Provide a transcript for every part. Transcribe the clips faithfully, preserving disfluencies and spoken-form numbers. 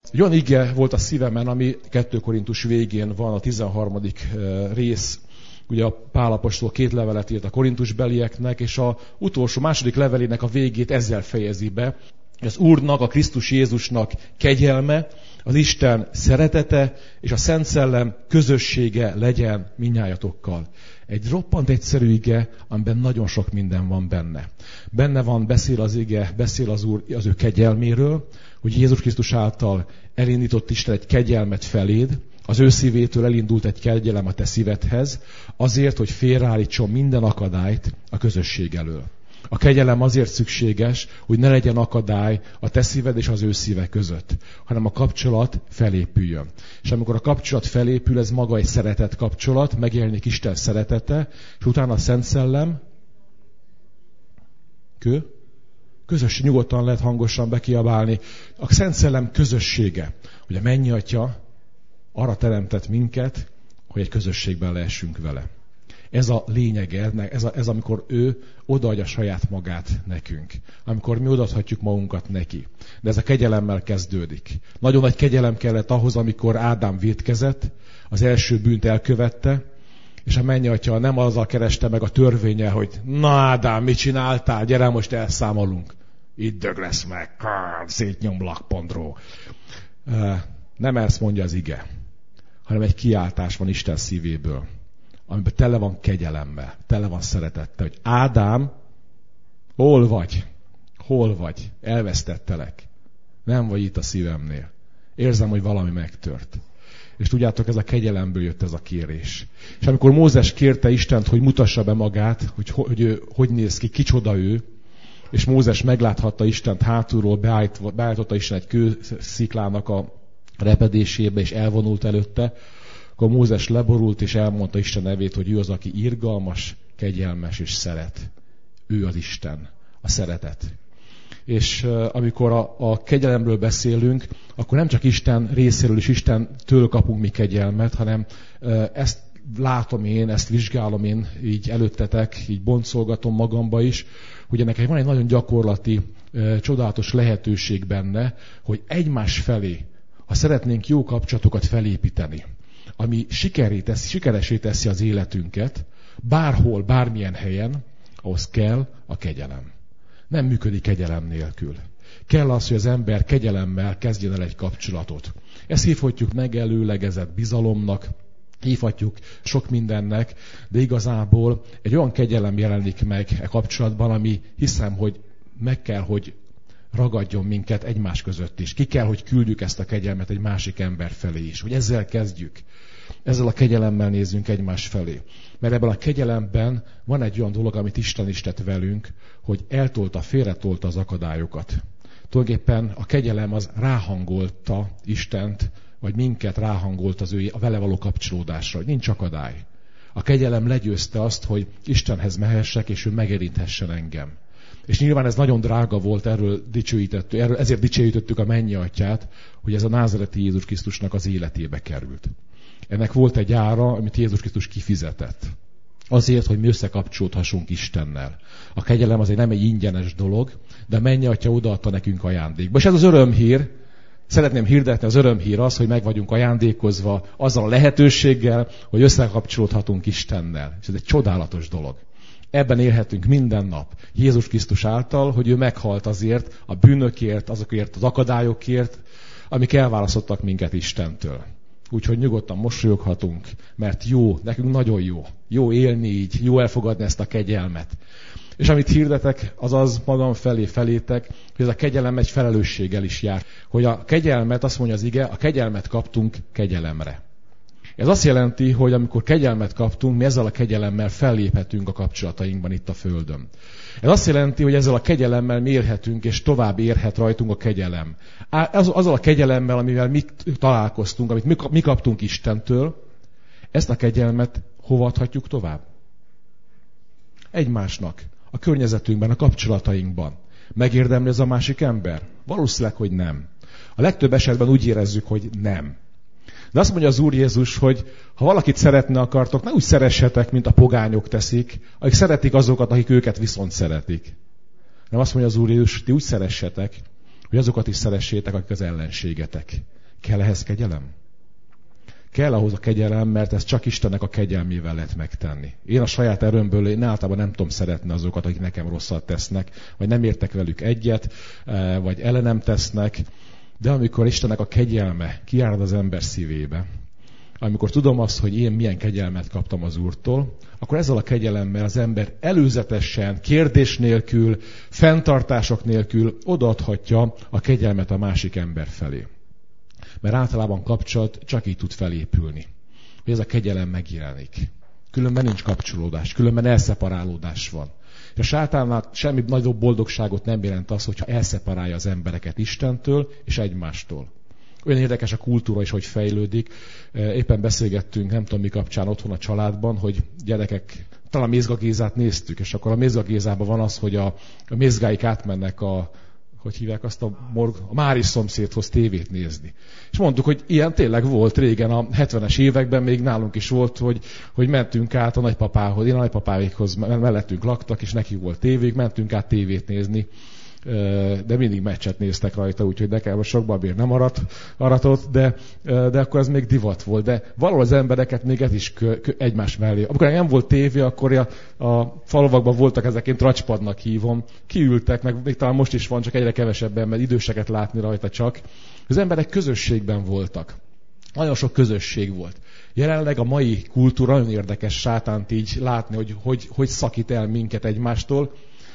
Egy olyan ige volt a szívemen, ami kettő Korintus végén van, a tizenharmadik rész. Ugye a Pál apostol két levelet írt a korintusbelieknek, és a utolsó második levelének a végét ezzel fejezi be. Az Úrnak, a Krisztus Jézusnak kegyelme, az Isten szeretete és a Szent Szellem közössége legyen mindnyájatokkal. Egy roppant egyszerű ige, amiben nagyon sok minden van benne. Benne van, beszél az ige, beszél az Úr az ő kegyelméről, hogy Jézus Krisztus által elindított Isten egy kegyelmet feléd, az ő szívétől elindult egy kegyelem a te szívedhez, azért, hogy félreállítson minden akadályt a közösség elől. A kegyelem azért szükséges, hogy ne legyen akadály a te szíved és az ő szíve között, hanem a kapcsolat felépüljön. És amikor a kapcsolat felépül, ez maga egy szeretet kapcsolat, megjelenik Isten szeretete, és utána a Szent Szellem, kő, közös, nyugodtan lehet hangosan bekiabálni, a Szent Szellem közössége, hogy a Mennyi Atya arra teremtett minket, hogy egy közösségben lehessünk vele. Ez a lényege, ez, a, ez amikor ő odaadja saját magát nekünk. Amikor mi odaadhatjuk magunkat neki. De ez a kegyelemmel kezdődik. Nagyon nagy kegyelem kellett ahhoz, amikor Ádám vétkezett, az első bűnt elkövette, és a Mennyatya nem azzal kereste meg a törvénnyel, hogy na Ádám, mit csináltál? Gyere, most elszámolunk. Itt dög lesz meg, szétnyomlak, pondró. Nem ezt mondja az ige, hanem egy kiáltás van Isten szívéből, amiben tele van kegyelemmel, tele van szeretettel, hogy Ádám, hol vagy? Hol vagy? Elvesztettelek. Nem vagy itt a szívemnél. Érzem, hogy valami megtört. És tudjátok, ez a kegyelemből jött ez a kérés. És amikor Mózes kérte Istent, hogy mutassa be magát, hogy hogy, ő, hogy néz ki, kicsoda ő, és Mózes megláthatta Istent hátulról, beállította Isten egy kősziklának a repedésébe, és elvonult előtte, akkor Mózes leborult, és elmondta Isten nevét, hogy ő az, aki irgalmas, kegyelmes és szeret. Ő az Isten, a szeretet. És uh, amikor a, a kegyelemről beszélünk, akkor nem csak Isten részéről és Istentől kapunk mi kegyelmet, hanem uh, ezt látom én, ezt vizsgálom én így előttetek, így boncolgatom magamba is, hogy ennek van egy nagyon gyakorlati, uh, csodálatos lehetőség benne, hogy egymás felé, ha szeretnénk jó kapcsolatokat felépíteni, ami sikeré teszi, sikeresé teszi az életünket, bárhol, bármilyen helyen, ahhoz kell a kegyelem. Nem működik kegyelem nélkül. Kell az, hogy az ember kegyelemmel kezdjen el egy kapcsolatot. Ezt hívhatjuk megelőlegezett bizalomnak, hívhatjuk sok mindennek, de igazából egy olyan kegyelem jelenik meg e kapcsolatban, ami hiszem, hogy meg kell, hogy ragadjon minket egymás között is. Ki kell, hogy küldjük ezt a kegyelmet egy másik ember felé is. Hogy ezzel kezdjük. Ezzel a kegyelemmel nézzünk egymás felé. Mert ebben a kegyelemben van egy olyan dolog, amit Isten is tett velünk, hogy eltolta, félretolta az akadályokat. Tulajdonképpen a kegyelem az ráhangolta Istent, vagy minket ráhangolt az ő a vele való kapcsolódásra, hogy nincs akadály. A kegyelem legyőzte azt, hogy Istenhez mehessek, és ő megérinthessen engem. És nyilván ez nagyon drága volt, erről dicsőítettük, erről, ezért dicsőítettük a Mennyi Atyát, hogy ez a názareti Jézus Krisztusnak az életébe került. Ennek volt egy ára, amit Jézus Krisztus kifizetett. Azért, hogy mi összekapcsolódhassunk Istennel. A kegyelem azért nem egy ingyenes dolog, de a Mennyi Atya odaadta nekünk ajándékba. És ez az örömhír, szeretném hirdetni, az örömhír az, hogy meg vagyunk ajándékozva azzal a lehetőséggel, hogy összekapcsolódhatunk Istennel. És ez egy csodálatos dolog. Ebben élhetünk minden nap. Jézus Krisztus által, hogy ő meghalt azért a bűnökért, azokért az akadályokért, amik elválasztottak minket Istentől. Úgyhogy nyugodtan mosolyoghatunk, mert jó, nekünk nagyon jó. Jó élni így, jó elfogadni ezt a kegyelmet. És amit hirdetek, az az magam felé, felétek, hogy ez a kegyelem egy felelősséggel is jár. Hogy a kegyelmet, azt mondja az ige, a kegyelmet kaptunk kegyelemre. Ez azt jelenti, hogy amikor kegyelmet kaptunk, mi ezzel a kegyelemmel felléphetünk a kapcsolatainkban itt a Földön. Ez azt jelenti, hogy ezzel a kegyelemmel mi érhetünk, és tovább érhet rajtunk a kegyelem. Azzal a kegyelemmel, amivel mi találkoztunk, amit mi kaptunk Istentől, ezt a kegyelmet hova adhatjuk tovább? Egymásnak, a környezetünkben, a kapcsolatainkban. Megérdemli ez a másik ember? Valószínűleg, hogy nem. A legtöbb esetben úgy érezzük, hogy nem. De azt mondja az Úr Jézus, hogy ha valakit szeretni akartok, ne úgy szeressetek, mint a pogányok teszik, akik szeretik azokat, akik őket viszont szeretik. Nem azt mondja az Úr Jézus, ti úgy szeressetek, hogy azokat is szeressétek, akik az ellenségetek. Kell ehhez kegyelem? Kell ahhoz a kegyelem, mert ezt csak Istennek a kegyelmével lehet megtenni. Én a saját erőmből én általában nem tudom szeretni azokat, akik nekem rosszat tesznek, vagy nem értek velük egyet, vagy ellenem tesznek, de amikor Istennek a kegyelme kiárad az ember szívébe, amikor tudom azt, hogy én milyen kegyelmet kaptam az Úrtól, akkor ezzel a kegyelemmel az ember előzetesen, kérdés nélkül, fenntartások nélkül odaadhatja a kegyelmet a másik ember felé. Mert általában kapcsolat csak így tud felépülni, hogy ez a kegyelem megjelenik. Különben nincs kapcsolódás, különben elszeparálódás van. És a sátánnál semmi nagyobb boldogságot nem jelent az, hogyha elszeparálja az embereket Istentől és egymástól. Olyan érdekes a kultúra is, hogy fejlődik. Éppen beszélgettünk, nem tudom mi kapcsán otthon a családban, hogy gyerekek, talán a Mézga Gézát néztük, és akkor a Mézga Gézában van az, hogy a, a mézgáik átmennek a, hogy hívják azt a, morg, a Máris szomszédhoz tévét nézni. És mondtuk, hogy ilyen tényleg volt régen, a hetvenes években még nálunk is volt, hogy, hogy mentünk át a nagypapához, én a nagypapáikhoz mellettünk laktak, és neki volt tévék, mentünk át tévét nézni. De mindig meccset néztek rajta, úgyhogy nekem a sok babér nem arat, aratott, de, de akkor ez még divat volt. De valahol az embereket még ez is kö, kö, egymás mellé. Amikor nem volt tévé, akkor a, a falvakban voltak ezek, én tracspadnak hívom, kiültek, meg még talán most is van, csak egyre kevesebben, mert időseket látni rajta csak. Az emberek közösségben voltak. Nagyon sok közösség volt. Jelenleg a mai kultúra nagyon érdekes sátánt így látni, hogy hogy, hogy szakít el minket egymástól.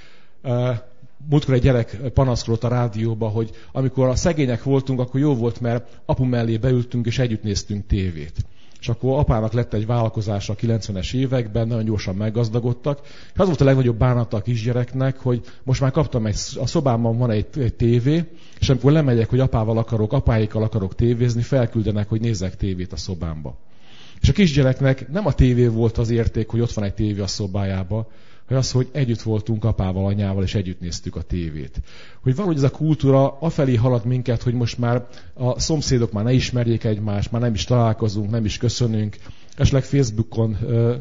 Múltkor egy gyerek panaszkodott a rádióba, hogy amikor a szegények voltunk, akkor jó volt, mert apu mellé beültünk és együtt néztünk tévét. És akkor apának lett egy vállalkozása a kilencvenes években, nagyon gyorsan meggazdagodtak. És az volt a legnagyobb bánata a kisgyereknek, hogy most már kaptam egy, a szobámban van egy, egy tévé, és amikor lemegyek, hogy apával akarok, apáikkal akarok tévézni, felküldenek, hogy nézzek tévét a szobámba. És a kisgyereknek nem a tévé volt az érték, hogy ott van egy tévé a szobájába, hogy az, hogy együtt voltunk apával, anyával, és együtt néztük a tévét. Hogy valahogy ez a kultúra afelé halad minket, hogy most már a szomszédok már ne ismerjék egymást, már nem is találkozunk, nem is köszönünk. Esetleg Facebookon uh,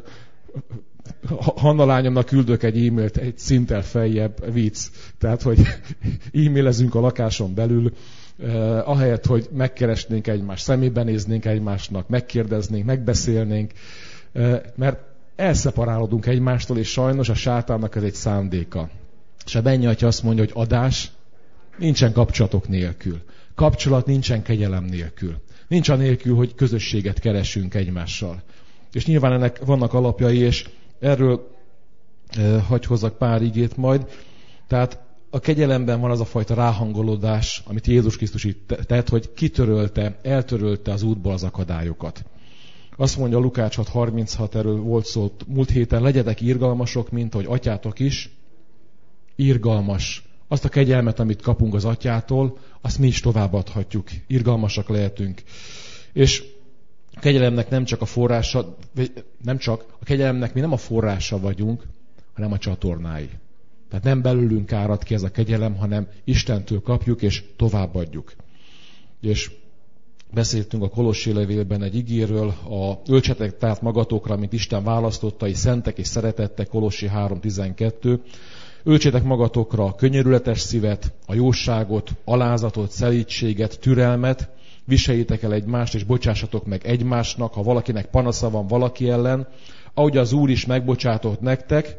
Hanna lányomnak küldök egy e-mailt, egy szinttel feljebb, vicc. Tehát, hogy e-mailezünk a lakáson belül, uh, ahelyett, hogy megkeresnénk egymást, szemébe néznénk egymásnak, megkérdeznénk, megbeszélnénk, uh, mert elszeparálódunk egymástól, és sajnos a sátánnak ez egy szándéka. És a Mennyatya azt mondja, hogy adás nincsen kapcsolatok nélkül. Kapcsolat nincsen kegyelem nélkül. Nincs anélkül, hogy közösséget keresünk egymással. És nyilván ennek vannak alapjai, és erről e, hagy hozzak pár igét majd. Tehát a kegyelemben van az a fajta ráhangolódás, amit Jézus Krisztus itt tett, hogy kitörölte, eltörölte az útból az akadályokat. Azt mondja Lukács hat harminchat, erről volt szó múlt héten, legyetek irgalmasok, mint ahogy atyátok is. Irgalmas. Azt a kegyelmet, amit kapunk az atyától, azt mi is továbbadhatjuk. Irgalmasak lehetünk. És a kegyelemnek nem csak a forrása, nem csak, a kegyelemnek mi nem a forrása vagyunk, hanem a csatornái. Tehát nem belőlünk árad ki ez a kegyelem, hanem Istentől kapjuk és továbbadjuk. És beszéltünk a Kolossi levélben egy igéről, a öltsetek tehát magatokra, mint Isten választottai, szentek és szeretettek, Kolossi három tizenkettő. Öltsétek magatokra a könyörületes szívet, a jóságot, alázatot, szelídséget, türelmet, viseljétek el egymást, és bocsássatok meg egymásnak, ha valakinek panasza van valaki ellen, ahogy az Úr is megbocsátott nektek,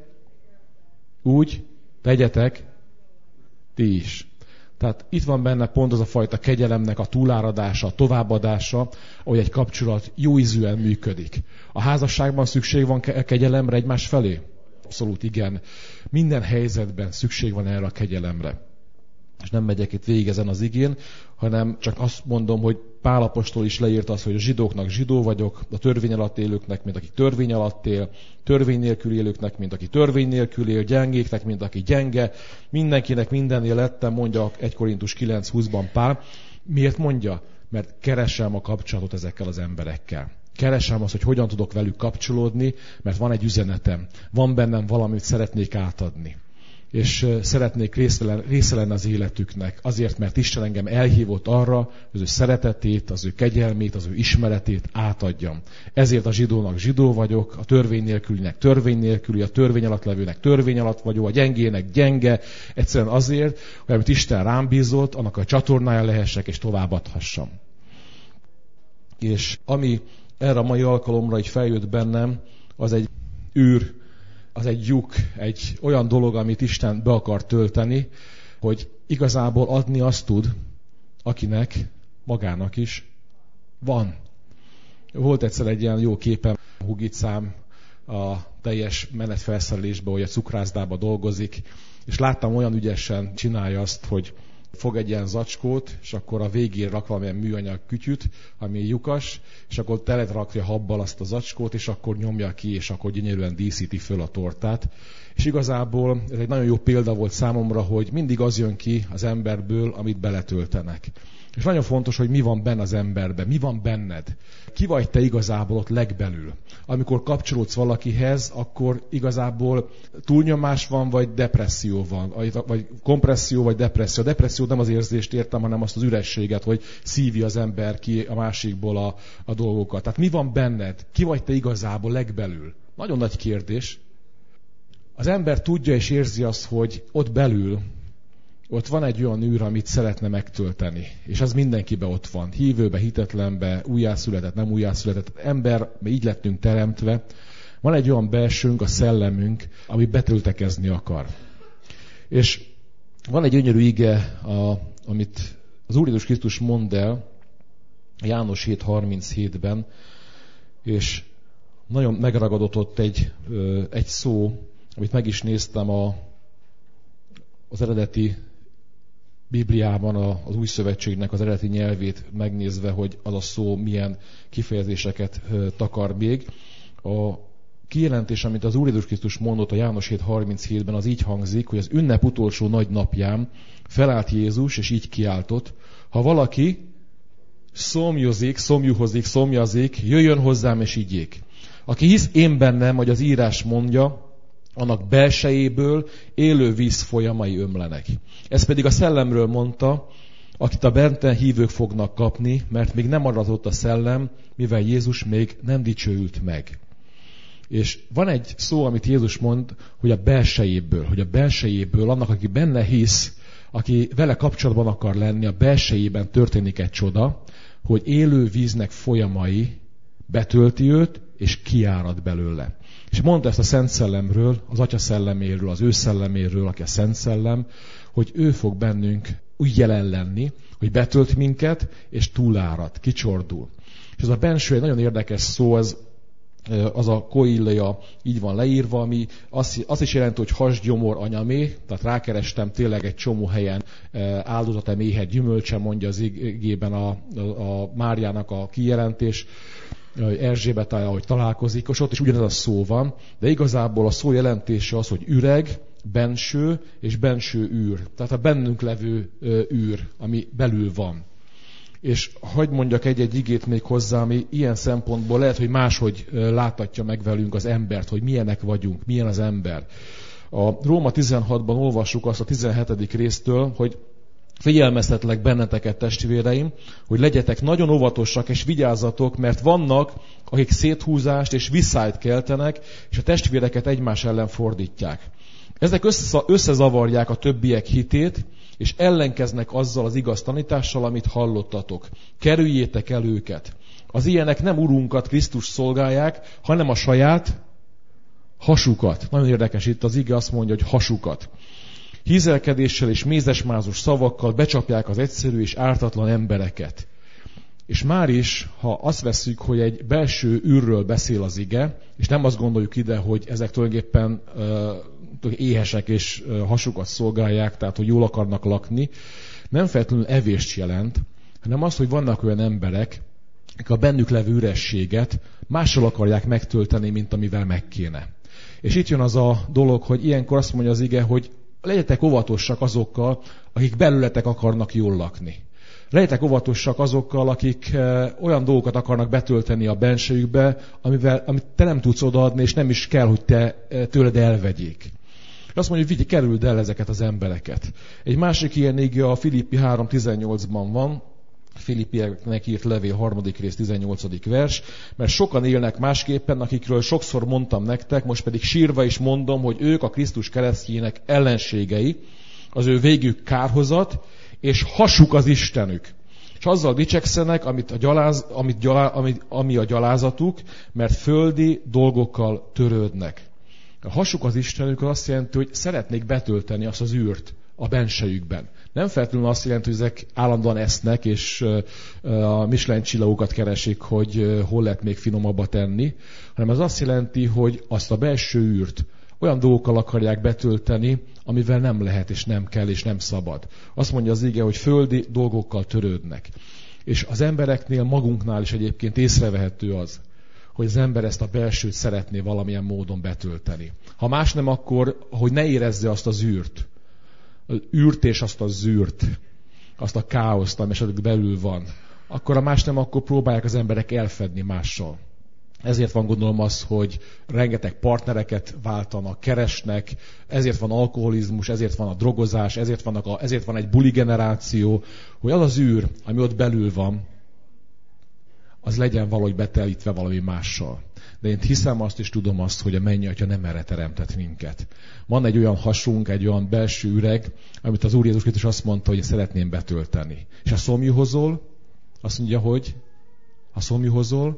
úgy tegyetek ti is. Tehát itt van benne pont az a fajta kegyelemnek a túláradása, a továbbadása, ahogy egy kapcsolat jó ízűen működik. A házasságban szükség van kegyelemre egymás felé? Abszolút igen. Minden helyzetben szükség van erre a kegyelemre. És nem megyek itt végig ezen az igén, hanem csak azt mondom, hogy Pál apostol is leírta azt, hogy a zsidóknak zsidó vagyok, a törvény alatt élőknek, mint aki törvény alatt él, törvény nélkül élőknek, mint aki törvény nélkül él, gyengéknek, mint aki gyenge, mindenkinek mindennél lettem, mondja egy Korintus kilenc húszban Pál. Miért mondja? Mert keresem a kapcsolatot ezekkel az emberekkel. Keresem azt, hogy hogyan tudok velük kapcsolódni, mert van egy üzenetem, van bennem valamit szeretnék átadni. És szeretnék része, része lenni az életüknek, azért, mert Isten engem elhívott arra, hogy az ő szeretetét, az ő kegyelmét, az ő ismeretét átadjam. Ezért a zsidónak zsidó vagyok, a törvény nélkülinek törvény nélküli, a törvény alatt levőnek törvény alatt vagyok, a gyengének gyenge, egyszerűen azért, hogy amit Isten rám bízott, annak a csatornája lehessek és továbbadhassam. És ami erre a mai alkalomra így feljött bennem, az egy űr, az egy lyuk, egy olyan dolog, amit Isten be akar tölteni, hogy igazából adni azt tud, akinek magának is van. Volt egyszer egy ilyen jó képem, Hugicám a teljes menetfelszerelésben, hogy a cukrászdába dolgozik, és láttam, olyan ügyesen csinálja azt, hogy fog egy ilyen zacskót, és akkor a végén rak valamilyen műanyag kütyüt, ami lyukas, és akkor telet rakja habbal azt a zacskót, és akkor nyomja ki, és akkor gyönyörűen díszíti föl a tortát. És igazából ez egy nagyon jó példa volt számomra, hogy mindig az jön ki az emberből, amit beletöltenek. És nagyon fontos, hogy mi van benne az emberben, mi van benned. Ki vagy te igazából ott legbelül. Amikor kapcsolódsz valakihez, akkor igazából túlnyomás van, vagy depresszió van, vagy kompresszió, vagy depresszió. A depresszió nem az érzést értem, hanem azt az ürességet, hogy szívja az ember ki a másikból a, a dolgokat. Tehát mi van benned? Ki vagy te igazából legbelül? Nagyon nagy kérdés. Az ember tudja és érzi azt, hogy ott belül, ott van egy olyan űr, amit szeretne megtölteni. És az mindenkiben ott van. Hívőbe, hitetlenbe, újjászületett, nem újjászületett ember, így lettünk teremtve. Van egy olyan belsőnk, a szellemünk, ami betöltekezni akar. És van egy gyönyörű ige, a, amit az Úr Jézus Krisztus mond el, János hét harminchétben, és nagyon megragadott ott egy, egy szó, amit meg is néztem a, az eredeti Bibliában, az Új Szövetségnek az eredeti nyelvét megnézve, hogy az a szó milyen kifejezéseket takar még. A kijelentés, amit az Úr Jézus Krisztus mondott a János hét harminchétben, az így hangzik, hogy az ünnep utolsó nagy napján felállt Jézus, és így kiáltott: ha valaki szomjozik, szomjuhozik, szomjazik, jöjjön hozzám és igyék. Aki hisz én bennem, hogy az írás mondja, annak belsejéből élő víz folyamai ömlenek. Ez pedig a szellemről mondta, akit a benten hívők fognak kapni, mert még nem adatott a szellem, mivel Jézus még nem dicsőült meg. És van egy szó, amit Jézus mond, hogy a belsejéből, hogy a belsejéből, annak, aki benne hisz, aki vele kapcsolatban akar lenni, a belsejében történik egy csoda, hogy élő víznek folyamai betölti őt, és kiárad belőle. És mondta ezt a Szent Szellemről, az Atya szelleméről, az ő szelleméről, aki a Szent Szellem, hogy ő fog bennünk úgy jelen lenni, hogy betölt minket, és túlárad, kicsordul. És ez a benső egy nagyon érdekes szó, ez, az a koilia így van leírva, ami azt, azt is jelenti, hogy hasgyomor anyamé, tehát rákerestem tényleg egy csomó helyen áldozat méhet gyümölcse, mondja az igében a, a, a Máriának a kijelentés, Erzsébetája, ahogy találkozik, és ott is ugyanez a szó van, de igazából a szó jelentése az, hogy üreg, benső és benső űr. Tehát a bennünk levő űr, ami belül van. És hadd mondjak egy-egy igét még hozzá, ami ilyen szempontból lehet, hogy máshogy láthatja meg velünk az embert, hogy milyenek vagyunk, milyen az ember. A Róma tizenhatban olvassuk azt a tizenhetedik résztől, hogy figyelmeztetlek benneteket, testvéreim, hogy legyetek nagyon óvatosak és vigyázzatok, mert vannak, akik széthúzást és visszályt keltenek, és a testvéreket egymás ellen fordítják. Ezek összezavarják a többiek hitét, és ellenkeznek azzal az igaz tanítással, amit hallottatok. Kerüljétek el őket. Az ilyenek nem Urunkat, Krisztus szolgálják, hanem a saját hasukat. Nagyon érdekes, itt az ige azt mondja, hogy hasukat. Hízelkedéssel és mézesmázos szavakkal becsapják az egyszerű és ártatlan embereket. És már is, ha azt vesszük, hogy egy belső űrről beszél az ige, és nem azt gondoljuk ide, hogy ezek tulajdonképpen uh, éhesek és uh, hasukat szolgálják, tehát hogy jól akarnak lakni, nem feltétlenül evést jelent, hanem az, hogy vannak olyan emberek, akik a bennük levő ürességet mással akarják megtölteni, mint amivel meg kéne. És itt jön az a dolog, hogy ilyenkor azt mondja az ige, hogy legyetek óvatosak azokkal, akik belőletek akarnak jól lakni. Legyetek óvatosak azokkal, akik olyan dolgokat akarnak betölteni a bensőjükbe, amivel, amit te nem tudsz odaadni, és nem is kell, hogy te tőled elvegyék. Azt mondja, hogy vigyj, kerüld el ezeket az embereket. Egy másik ilyen ige a Filippi három tizennyolcban van, Filippieknek írt levél harmadik rész tizennyolcadik vers, mert sokan élnek másképpen, akikről sokszor mondtam nektek, most pedig sírva is mondom, hogy ők a Krisztus keresztjének ellenségei, az ő végük kárhozat, és hasuk az Istenük. És És azzal dicsekszenek, amit a gyaláz, amit gyalá, amit, ami a gyalázatuk, mert földi dolgokkal törődnek. A hasuk az Istenükkel azt jelenti, hogy szeretnék betölteni azt az űrt a bensejükben. Nem feltétlenül azt jelenti, hogy ezek állandóan esznek, és a Michelin csillagokat keresik, hogy hol lehet még finomabbat tenni, hanem ez azt jelenti, hogy azt a belső űrt olyan dolgokkal akarják betölteni, amivel nem lehet, és nem kell, és nem szabad. Azt mondja az ige, hogy földi dolgokkal törődnek. És az embereknél, magunknál is egyébként észrevehető az, hogy az ember ezt a belsőt szeretné valamilyen módon betölteni. Ha más nem, akkor, hogy ne érezze azt az űrt, az űrt és azt a zűrt, azt a káoszt, ami esetleg belül van, akkor a más nem, akkor próbálják az emberek elfedni mással. Ezért van gondolom az, hogy rengeteg partnereket váltanak, keresnek, ezért van alkoholizmus, ezért van a drogozás, ezért, vannak a, ezért van egy buli generáció, hogy az az űr, ami ott belül van, az legyen valahogy betelítve valami mással. De én hiszem azt és tudom azt, hogy a Mennyatya nem erre teremtett minket. Van egy olyan hasunk, egy olyan belső üreg, amit az Úr Jézus Krisztus azt mondta, hogy szeretném betölteni. És a szomjúhozol, azt mondja, hogy ha szomjúhozol,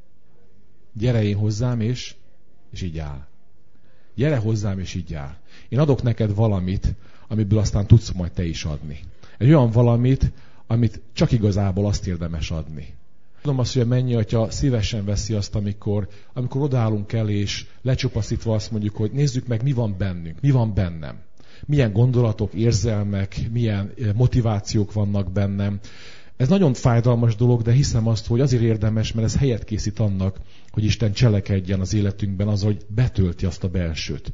gyere én hozzám, és, és így áll. Gyere hozzám, és így áll. Én adok neked valamit, amiből aztán tudsz majd te is adni. Egy olyan valamit, amit csak igazából azt érdemes adni. Tudom azt, hogy a Mennyatya szívesen veszi azt, amikor, amikor odaállunk el, és lecsupaszítva azt mondjuk, hogy nézzük meg, mi van bennünk, mi van bennem. Milyen gondolatok, érzelmek, milyen motivációk vannak bennem. Ez nagyon fájdalmas dolog, de hiszem azt, hogy azért érdemes, mert ez helyet készít annak, hogy Isten cselekedjen az életünkben az, hogy betölti azt a belsőt.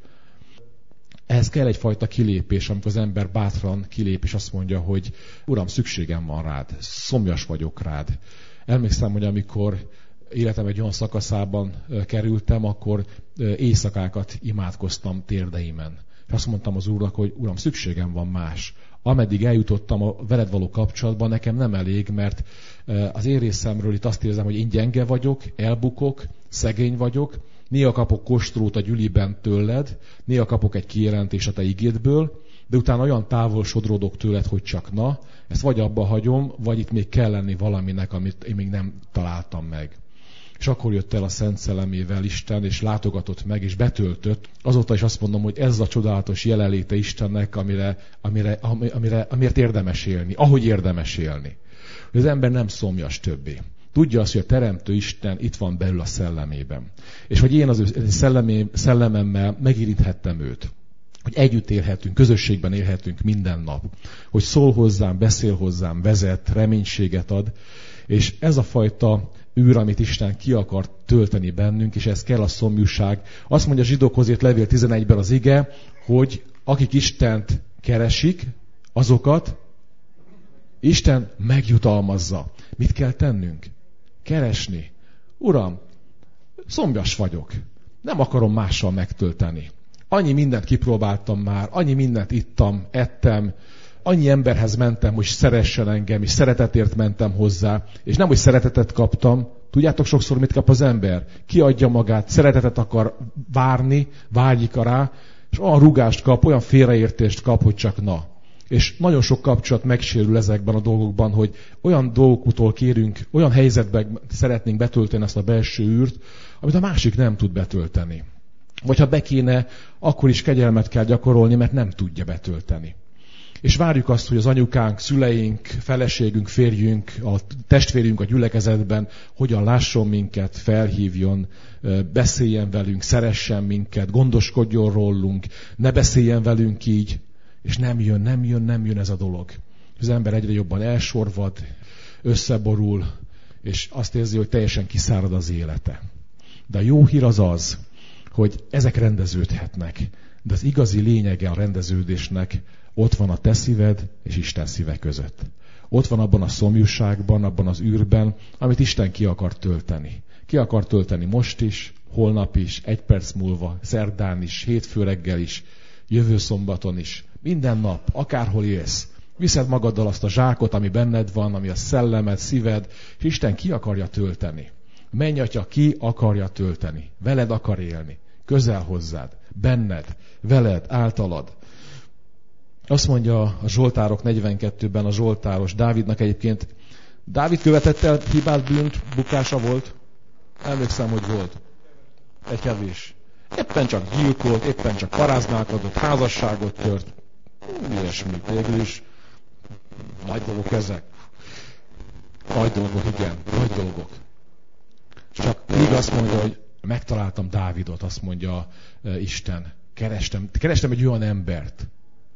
Ehhez kell egyfajta kilépés, amikor az ember bátran kilép, és azt mondja, hogy Uram, szükségem van rád, szomjas vagyok rád. Emlékszem, hogy amikor életem egy olyan szakaszában kerültem, akkor éjszakákat imádkoztam térdeimen. És azt mondtam az Úrnak, hogy Uram, szükségem van más. Ameddig eljutottam a veled való kapcsolatban, nekem nem elég, mert az én részemről itt azt érzem, hogy én gyenge vagyok, elbukok, szegény vagyok, néha kapok kostrót a gyüliben tőled, néha kapok egy kijelentést a te igédből, de utána olyan távol sodródok tőled, hogy csak na, ezt vagy abba hagyom, vagy itt még kell lenni valaminek, amit én még nem találtam meg. És akkor jött el a Szent Szellemével Isten, és látogatott meg, és betöltött. Azóta is azt mondom, hogy ez a csodálatos jelenléte Istennek, amire, amire, amire, amire érdemes élni, ahogy érdemes élni. Hogy az ember nem szomjas többé. Tudja azt, hogy a Teremtő Isten itt van belül a szellemében. És hogy én az ő szellemé, szellememmel megérinthettem őt. Hogy együtt élhetünk, közösségben élhetünk minden nap. Hogy szól hozzám, beszél hozzám, vezet, reménységet ad. És ez a fajta űr, amit Isten ki akar tölteni bennünk, és ez kell a szomjúság. Azt mondja a zsidókhoz írt levél tizenegyben az ige, hogy akik Istent keresik, azokat Isten megjutalmazza. Mit kell tennünk? Keresni. Uram, szomjas vagyok. Nem akarom mással megtölteni. Annyi mindent kipróbáltam már, annyi mindent ittam, ettem, annyi emberhez mentem, hogy szeressen engem, és szeretetért mentem hozzá, és nem, hogy szeretetet kaptam. Tudjátok sokszor, mit kap az ember? Kiadja magát, szeretetet akar várni, vágyik rá, és olyan rúgást kap, olyan félreértést kap, hogy csak na. És nagyon sok kapcsolat megsérül ezekben a dolgokban, hogy olyan dolgokutól kérünk, olyan helyzetben szeretnénk betölteni ezt a belső űrt, amit a másik nem tud betölteni. Vagy ha be kéne, akkor is kegyelmet kell gyakorolni, mert nem tudja betölteni. És várjuk azt, hogy az anyukánk, szüleink, feleségünk, férjünk, a testvérünk a gyülekezetben hogyan lásson minket, felhívjon, beszéljen velünk, szeressen minket, gondoskodjon rólunk, ne beszéljen velünk így, és nem jön, nem jön, nem jön ez a dolog. Az ember egyre jobban elsorvad, összeborul, és azt érzi, hogy teljesen kiszárad az élete. De a jó hír az az, hogy ezek rendeződhetnek. De az igazi lényege a rendeződésnek ott van a te szíved és Isten szíve között. Ott van abban a szomjúságban, abban az űrben, amit Isten ki akar tölteni. Ki akar tölteni most is, holnap is, egy perc múlva, szerdán is, hétfő reggel is, jövő szombaton is, minden nap, akárhol élsz. Viszed magaddal azt a zsákot, ami benned van, ami a szellemed, szíved, és Isten ki akarja tölteni. Mennyatya ki akarja tölteni. Veled akar élni. Közel hozzád. Benned. Veled. Általad. Azt mondja a Zsoltárok negyvenkettőben a Zsoltáros Dávidnak egyébként Dávid követett el hibát, bűnt, bukása volt? Emlékszem, hogy volt. Egy kevés. Éppen csak gyilkolt, éppen csak paráználkodott, házasságot tört. Ilyesmi, végül is. Nagy dolgok ezek. Nagy dolgok, igen, nagy dolgok. Csak még azt mondja, hogy megtaláltam Dávidot, azt mondja uh, Isten. Kerestem, kerestem egy olyan embert,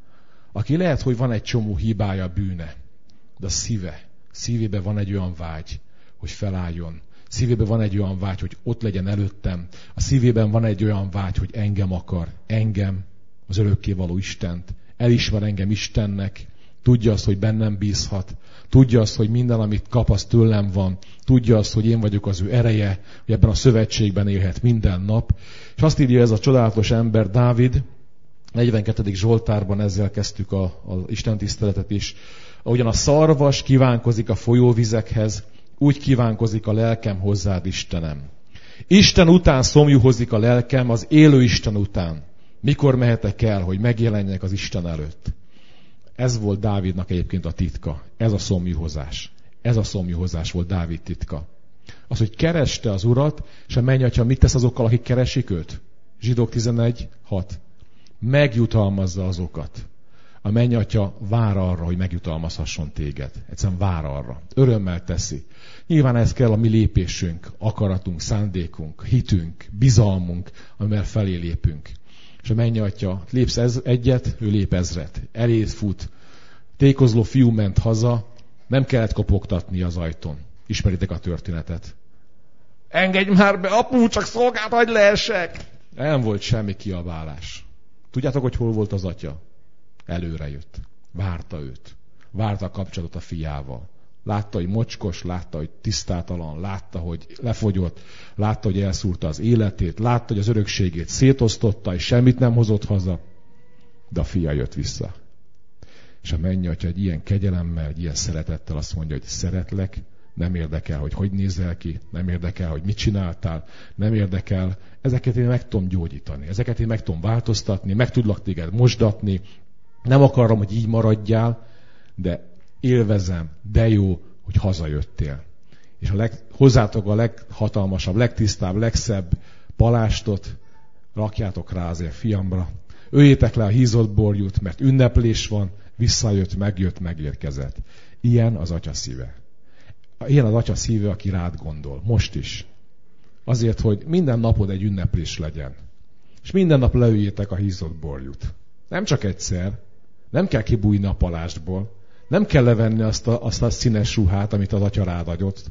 aki lehet, hogy van egy csomó hibája, bűne, de a szíve, szívében van egy olyan vágy, hogy felálljon. Szívében van egy olyan vágy, hogy ott legyen előttem. A szívében van egy olyan vágy, hogy engem akar. Engem, az örökkévaló Istent. Elismer engem Istennek. Tudja azt, hogy bennem bízhat. Tudja azt, hogy minden, amit kap, az tőlem van. Tudja azt, hogy én vagyok az ő ereje, hogy ebben a szövetségben élhet minden nap. És azt írja ez a csodálatos ember, Dávid, negyvenkettedik Zsoltárban ezzel kezdtük a, a Isten tiszteletet is. Ahogyan a szarvas kívánkozik a folyóvizekhez, úgy kívánkozik a lelkem hozzád, Istenem. Isten után szomjúhozik a lelkem, az élő Isten után. Mikor mehetek el, hogy megjelenjek az Isten előtt? Ez volt Dávidnak egyébként a titka. Ez a szomjúhozás. Ez a szomjúhozás volt Dávid titka. Az, hogy kereste az Urat, és a mennyatja mit tesz azokkal, akik keresik őt? Zsidók tizenegy hat. Megjutalmazza azokat. A mennyatja vár arra, hogy megjutalmazhasson téged. Egyszerűen vár arra. Örömmel teszi. Nyilván ez kell a mi lépésünk, akaratunk, szándékunk, hitünk, bizalmunk, amivel felé lépünk. És a mennyatja, lépsz ez, egyet, ő lép ezret. Eléd fut. Tékozló fiú ment haza, nem kellett kopogtatni az ajtón. Ismeritek a történetet. Engedj már be, apu, csak szolgált, hagyj leessek! Nem volt semmi kiabálás. Tudjátok, hogy hol volt az atya? Előre jött. Várta őt. Várta a kapcsolatot a fiával. Látta, hogy mocskos, látta, hogy tisztátalan, látta, hogy lefogyott, látta, hogy elszúrta az életét, látta, hogy az örökségét szétosztotta, és semmit nem hozott haza. De a fia jött vissza. És a mennyatja egy ilyen kegyelemmel, egy ilyen szeretettel azt mondja, hogy szeretlek, nem érdekel, hogy hogy nézel ki, nem érdekel, hogy mit csináltál, nem érdekel. Ezeket én meg tudom gyógyítani, ezeket én meg tudom változtatni, meg tudlak téged mosdatni. Nem akarom, hogy így maradjál, de élvezem, de jó, hogy hazajöttél. És a leg, hozzátok a leghatalmasabb, legtisztább, legszebb palástot rakjátok rá azért fiamra. Öljétek le a hízott borjút, mert ünneplés van, visszajött, megjött, megérkezett. Ilyen az atya szíve. Ilyen az atya szíve, aki rád gondol. Most is. Azért, hogy minden napod egy ünneplés legyen. És minden nap leüljétek a hízott borjút. Nem csak egyszer. Nem kell kibújni a palástból. Nem kell levenni azt a, azt a színes ruhát, amit az atya rád adott.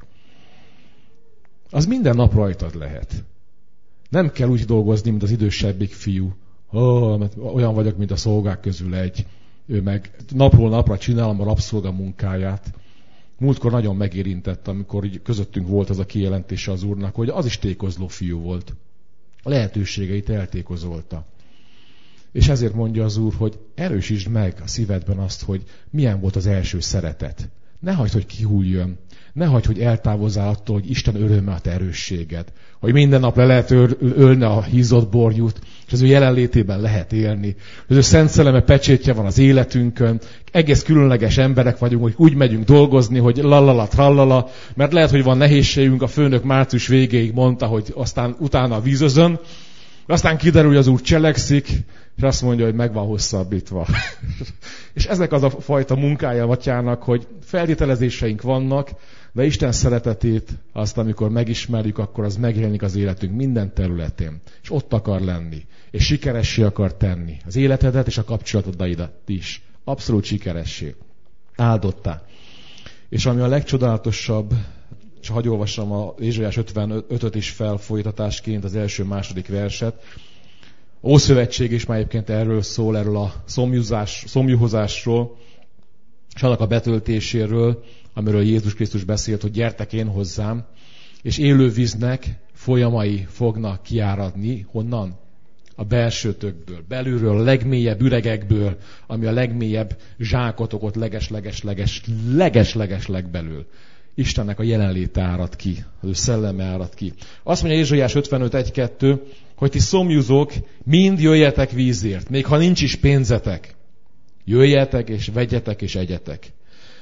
Az minden nap rajtad lehet. Nem kell úgy dolgozni, mint az idősebbik fiú. Oh, olyan vagyok, mint a szolgák közül egy. Ő meg napról napra csinálom a rabszolga munkáját. Múltkor nagyon megérintett, amikor így közöttünk volt az a kijelentése az Úrnak, hogy az is tékozló fiú volt. A lehetőségeit eltékozolta. És ezért mondja az Úr, hogy erősítsd meg a szívedben azt, hogy milyen volt az első szeretet. Ne hagyd, hogy kihújjon. Ne hagyd, hogy eltávozzál attól, hogy Isten öröme a te erősséged. Hogy minden nap le lehet ölni a hízott borjút, és az ő jelenlétében lehet élni. Az ő szent szelleme pecsétje van az életünkön. Egész különleges emberek vagyunk, hogy úgy megyünk dolgozni, hogy lalala, trallala, mert lehet, hogy van nehézségünk, a főnök március végéig mondta, hogy aztán utána a vízözön, aztán kiderül, hogy az Úr cselekszik, és azt mondja, hogy meg van hosszabbítva. És ezek az a fajta munkája a atyának, hogy feltételezéseink vannak, de Isten szeretetét azt, amikor megismerjük, akkor az megjelenik az életünk minden területén. És ott akar lenni. És sikeressé akar tenni. Az életedet és a kapcsolatodaidat is. Abszolút sikeressé. Áldottá. És ami a legcsodálatosabb, és hagyj olvassam a Ézsaiás ötvenötöt is felfolytatásként, az első-második verset. Ószövetség is már egyébként erről szól, erről a szomjúzás, szomjúhozásról, és annak a betöltéséről, amiről Jézus Krisztus beszélt, hogy gyertek én hozzám, és élő víznek folyamai fognak kiáradni. Honnan? A belsőtökből, belülről, a legmélyebb üregekből, ami a legmélyebb zsákotokot leges-leges-leges, leges-leges legbelül. Istennek a jelenléte árad ki, az ő szelleme árad ki. Azt mondja Ézsaiás ötvenöt egy kettő, hogy ti szomjúzók, mind jöjjetek vízért, még ha nincs is pénzetek. Jöjjetek és vegyetek és egyetek.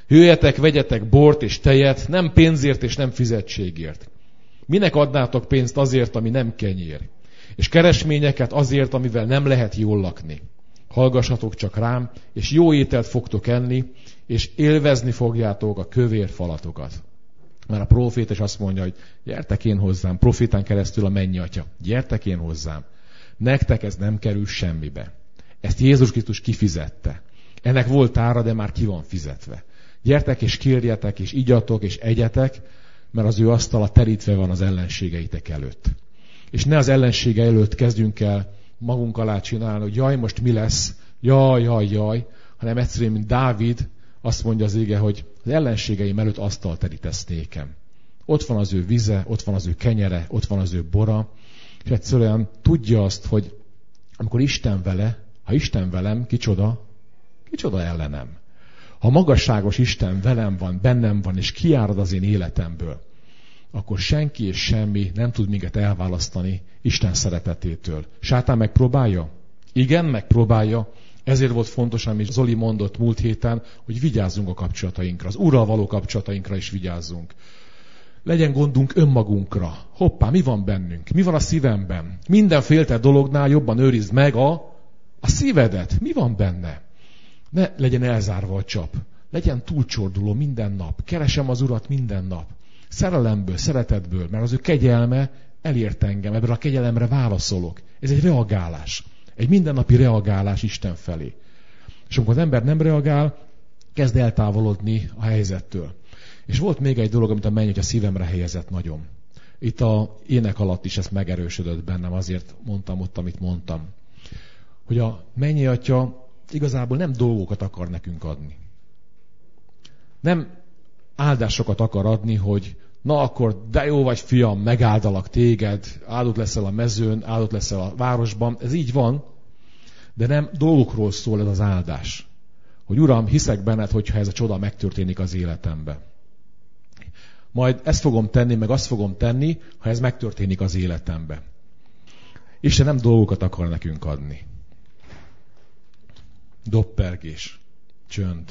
Jöjjetek, vegyetek bort és tejet, nem pénzért és nem fizetségért. Minek adnátok pénzt azért, ami nem kenyér? És keresményeket azért, amivel nem lehet jól lakni. Hallgassatok csak rám, és jó ételt fogtok enni, és élvezni fogjátok a kövér falatokat. Mert a prófét is azt mondja, hogy gyertek én hozzám, profétán keresztül a mennyatya, gyertek én hozzám. Nektek ez nem kerül semmibe. Ezt Jézus Krisztus kifizette. Ennek volt ára, de már ki van fizetve. Gyertek és kérjetek, és igyatok, és egyetek, mert az ő asztala terítve van az ellenségeitek előtt. És ne az ellensége előtt kezdjünk el magunk alá csinálni, hogy jaj, most mi lesz, jaj, jaj, jaj, hanem egyszerűen, mint Dávid, azt mondja az ége, hogy az ellenségeim előtt asztalt terítesz nékem. Ott van az ő vize, ott van az ő kenyere, ott van az ő bora, és egyszerűen tudja azt, hogy amikor Isten vele, ha Isten velem, kicsoda? Kicsoda ellenem. Ha magasságos Isten velem van, bennem van, és kiárad az én életemből, akkor senki és semmi nem tud minket elválasztani Isten szeretetétől. Sátán megpróbálja? Igen, megpróbálja. Ezért volt fontos, amit Zoli mondott múlt héten, hogy vigyázzunk a kapcsolatainkra. Az Úrral való kapcsolatainkra is vigyázzunk. Legyen gondunk önmagunkra. Hoppá, mi van bennünk? Mi van a szívemben? Minden féltett dolognál jobban őrizd meg a, a szívedet. Mi van benne? Ne legyen elzárva a csap. Legyen túlcsorduló minden nap. Keresem az Urat minden nap. Szerelemből, szeretetből, mert az ő kegyelme elért engem. Ebből a kegyelemre válaszolok. Ez egy reagálás. Egy mindennapi reagálás Isten felé. És amikor az ember nem reagál, kezd eltávolodni a helyzettől. És volt még egy dolog, amit a mennyatya szívemre helyezett nagyon. Itt a ének alatt is ez megerősödött bennem, azért mondtam ott, amit mondtam. Hogy a mennyatya igazából nem dolgokat akar nekünk adni. Nem áldásokat akar adni, hogy na akkor de jó vagy fiam, megáldalak téged, áldott leszel a mezőn, áldott leszel a városban. Ez így van, de nem dolgokról szól ez az áldás. Hogy Uram, hiszek benned, hogyha ez a csoda megtörténik az életemben. Majd ezt fogom tenni, meg azt fogom tenni, ha ez megtörténik az életemben. Isten nem dolgokat akar nekünk adni. Doppergés, csönd.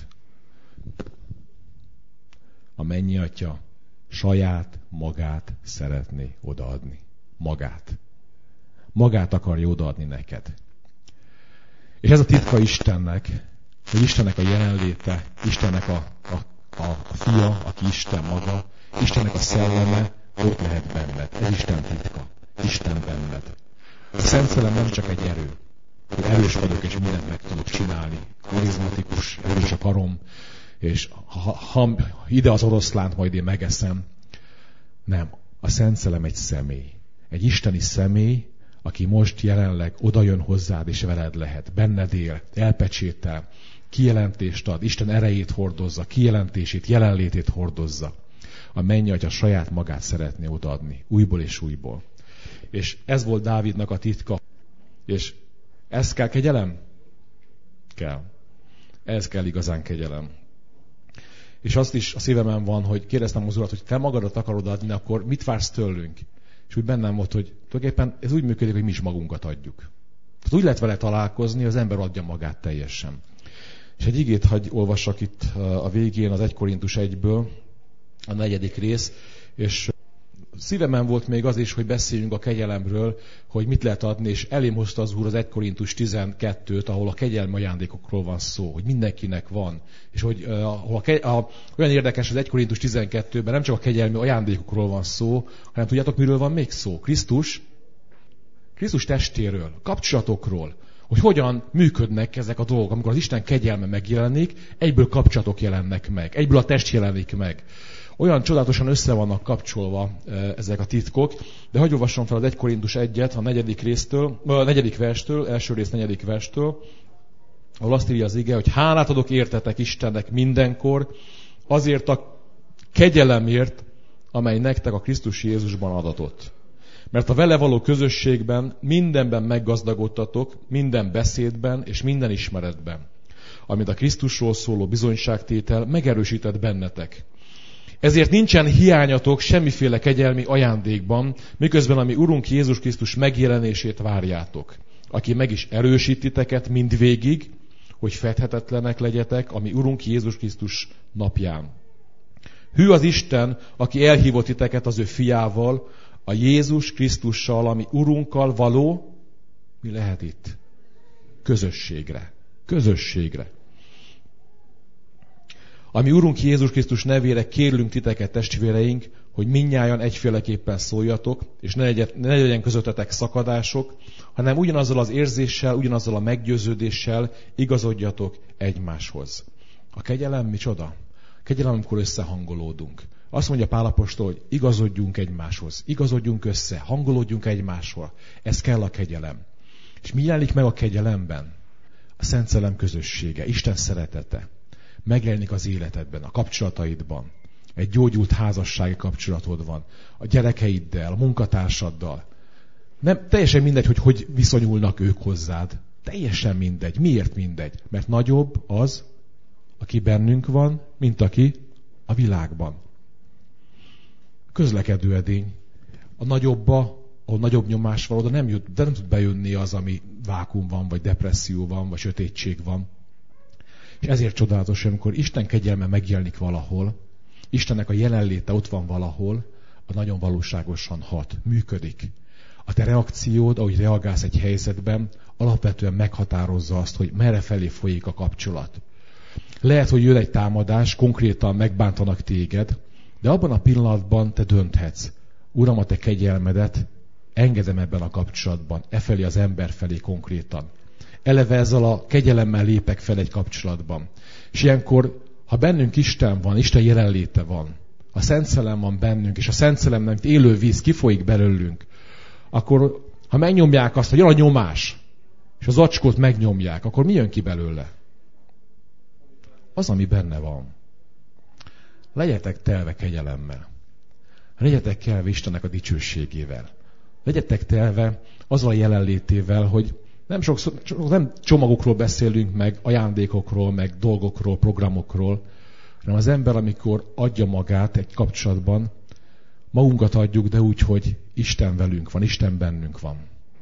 A mennyatya saját magát szeretné odaadni. Magát. Magát akarja odaadni neked. És ez a titka Istennek, hogy Istennek a jelenléte, Istennek a, a, a, a fia, aki Isten maga, Istennek a szelleme ott lehet benned. Ez Isten titka. Isten benned. A Szent Szellem nem csak egy erő, hogy erős vagyok és mindent meg tudok csinálni. Karizmatikus, erős a karom, és ha, ha ide az oroszlánt majd én megeszem. Nem. A Szent Szellem egy személy. Egy isteni személy, aki most jelenleg odajön hozzád és veled lehet. Benned él, elpecsétel, kijelentést ad, Isten erejét hordozza, kijelentését, jelenlétét hordozza. A mennyatya saját magát szeretné odaadni, újból és újból. És ez volt Dávidnak a titka. És ez kell kegyelem? Kell. Ez kell igazán kegyelem. És azt is a szívemen van, hogy kérdeztem az Urat, hogy te magadat akarod adni, akkor mit vársz tőlünk? És úgy bennem volt, hogy tulajdonképpen ez úgy működik, hogy mi is magunkat adjuk. Tehát úgy lehet vele találkozni, az ember adja magát teljesen. És egy igét hagy olvassak itt a végén az egy Korintus egyből, a negyedik rész, és szívemen volt még az is, hogy beszéljünk a kegyelemről, hogy mit lehet adni, és elém hozta az Úr az egy Korintus tizenkettőt, ahol a kegyelmi ajándékokról van szó, hogy mindenkinek van. És hogy uh, ahol a ke- a, olyan érdekes az egy Korintus tizenkettőben nem csak a kegyelmi ajándékokról van szó, hanem tudjátok, miről van még szó? Krisztus, Krisztus testéről, kapcsolatokról, hogy hogyan működnek ezek a dolgok. Amikor az Isten kegyelme megjelenik, egyből kapcsolatok jelennek meg, egyből a test jelenik meg. Olyan csodálatosan össze vannak kapcsolva ezek a titkok, de hagyj olvassam fel az egy Korintus egyet, a negyedik résztől, a negyedik verstől, első rész negyedik verstől, ahol azt írja az ige, hogy hálát adok értetek Istennek mindenkor, azért a kegyelemért, amely nektek a Krisztus Jézusban adatott. Mert a vele való közösségben mindenben meggazdagodtatok, minden beszédben és minden ismeretben, amit a Krisztusról szóló bizonyságtétel megerősített bennetek. Ezért nincsen hiányatok semmiféle kegyelmi ajándékban, miközben a mi Urunk Jézus Krisztus megjelenését várjátok, aki meg is erősít titeket mindvégig, hogy fedhetetlenek legyetek, ami Urunk Jézus Krisztus napján. Hű az Isten, aki elhívott titeket az ő fiával, a Jézus Krisztussal, ami Urunkkal való, mi lehet itt? Közösségre. Közösségre. Ami Urunk Jézus Krisztus nevére kérlünk titeket, testvéreink, hogy mindnyájan egyféleképpen szóljatok, és ne legyen, ne legyen közöttetek szakadások, hanem ugyanazzal az érzéssel, ugyanazzal a meggyőződéssel igazodjatok egymáshoz. A kegyelem micsoda? A kegyelem, amikor összehangolódunk. Azt mondja Pál apostol, hogy igazodjunk egymáshoz, igazodjunk össze, hangolódjunk egymáshoz. Ez kell a kegyelem. És mi jelenik meg a kegyelemben? A Szent Szellem közössége, Isten szeretete. Megjelenik az életedben, a kapcsolataidban. Egy gyógyult házassági kapcsolatod van. A gyerekeiddel, a munkatársaddal. Nem, teljesen mindegy, hogy hogy viszonyulnak ők hozzád. Teljesen mindegy. Miért mindegy? Mert nagyobb az, aki bennünk van, mint aki a világban. Közlekedő edény. A nagyobba, ahol nagyobb nyomás van, oda nem, jut, de nem tud bejönni az, ami vákum van, vagy depresszió van, vagy sötétség van. És ezért csodálatos, amikor Isten kegyelme megjelenik valahol, Istennek a jelenléte ott van valahol, a nagyon valóságosan hat, működik. A te reakciód, ahogy reagálsz egy helyzetben, alapvetően meghatározza azt, hogy merre felé folyik a kapcsolat. Lehet, hogy jön egy támadás, konkrétan megbántanak téged, de abban a pillanatban te dönthetsz. Uram, a te kegyelmedet engedem ebben a kapcsolatban, e felé az ember felé konkrétan. Eleve ezzel a kegyelemmel lépek fel egy kapcsolatban. És ilyenkor, ha bennünk Isten van, Isten jelenléte van, a Szent Szellem van bennünk, és a Szent Szellemnek élő víz kifolyik belőlünk, akkor, ha megnyomják azt, hogy jön a nyomás, és az acskót megnyomják, akkor mi jön ki belőle? Az, ami benne van. Legyetek telve kegyelemmel. Legyetek telve Istennek a dicsőségével. Legyetek telve azzal a jelenlétével, hogy nem, sokszor, nem csomagokról beszélünk meg, ajándékokról, meg dolgokról, programokról, hanem az ember, amikor adja magát egy kapcsolatban, magunkat adjuk, de úgy, hogy Isten velünk van, Isten bennünk van.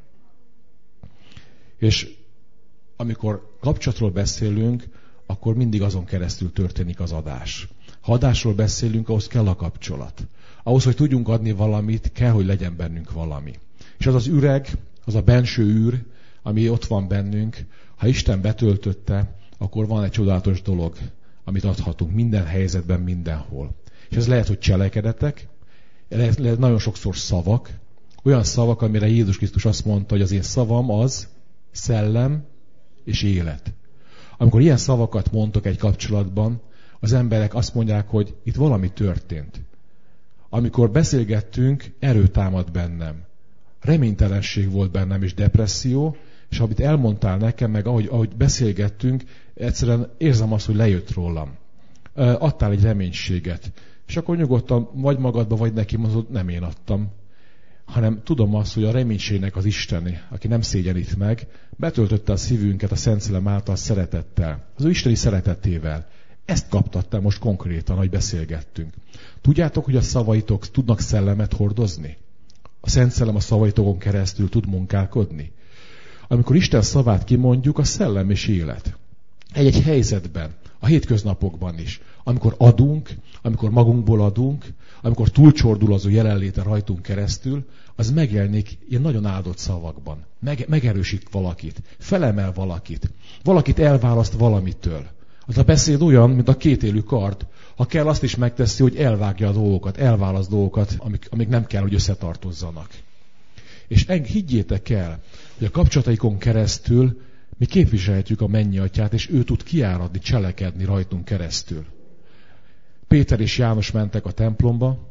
És amikor kapcsolatról beszélünk, akkor mindig azon keresztül történik az adás. Ha adásról beszélünk, ahhoz kell a kapcsolat. Ahhoz, hogy tudjunk adni valamit, kell, hogy legyen bennünk valami. És az az üreg, az a benső űr, ami ott van bennünk, ha Isten betöltötte, akkor van egy csodálatos dolog, amit adhatunk minden helyzetben, mindenhol. És ez lehet, hogy cselekedetek, lehet, lehet nagyon sokszor szavak, olyan szavak, amire Jézus Krisztus azt mondta, hogy az én szavam az szellem és élet. Amikor ilyen szavakat mondtok egy kapcsolatban, az emberek azt mondják, hogy itt valami történt. Amikor beszélgettünk, erő támad bennem. Reménytelenség volt bennem, és depresszió, és amit elmondtál nekem, meg ahogy, ahogy beszélgettünk, egyszerűen érzem azt, hogy lejött rólam. Adtál egy reménységet. És akkor nyugodtan vagy magadba, vagy neki mondod, nem én adtam. Hanem tudom azt, hogy a reménységnek az Isteni, aki nem szégyenít meg, betöltötte a szívünket a Szent Szellem által szeretettel. Az ő isteni szeretetével. Ezt kaptattam most konkrétan, ahogy beszélgettünk. Tudjátok, hogy a szavaitok tudnak szellemet hordozni? A Szent Szellem a szavaitokon keresztül tud munkálkodni? Amikor Isten szavát kimondjuk, a szellem és élet. Egy-egy helyzetben, a hétköznapokban is. Amikor adunk, amikor magunkból adunk, amikor túlcsordul az ő jelenléte rajtunk keresztül, az megjelenik ilyen nagyon áldott szavakban. Meg, megerősít valakit, felemel valakit. Valakit elválaszt valamitől. Az a beszéd olyan, mint a kétélű kard. Ha kell, azt is megteszi, hogy elvágja a dolgokat, elválaszt dolgokat, amik, amik nem kell, hogy összetartozzanak. És higgyétek el, hogy a kapcsolataikon keresztül mi képviselhetjük a mennyi atyát, és ő tud kiáradni, cselekedni rajtunk keresztül. Péter és János mentek a templomba,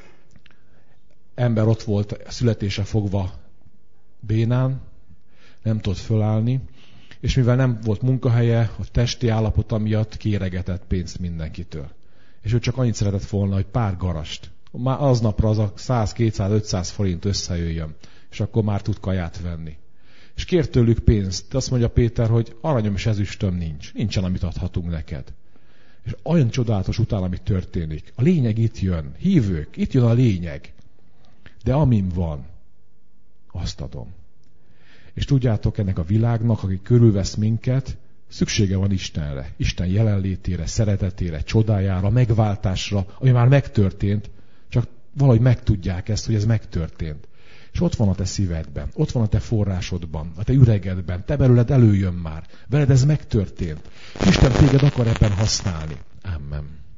ember ott volt születése fogva bénán, nem tudott fölállni, és mivel nem volt munkahelye, a testi állapota miatt kéregetett pénzt mindenkitől. És ő csak annyit szeretett volna, hogy pár garast. Már aznapra az a száz, kétszáz, ötszáz forint összejöjjön, és akkor már tud kaját venni. És kért tőlük pénzt. De azt mondja Péter, hogy aranyom és ezüstöm nincs. Nincsen, amit adhatunk neked. És olyan csodálatos utána, ami történik. A lényeg itt jön. Hívők, itt jön a lényeg. De amim van, azt adom. És tudjátok, ennek a világnak, aki körülvesz minket, Szüksége van Istenre, Isten jelenlétére, szeretetére, csodájára, megváltásra, ami már megtörtént, csak valahogy megtudják ezt, hogy ez megtörtént. És ott van a te szívedben, ott van a te forrásodban, a te üregedben, te belőled előjön már, veled ez megtörtént. Isten téged akar ebben használni. Amen.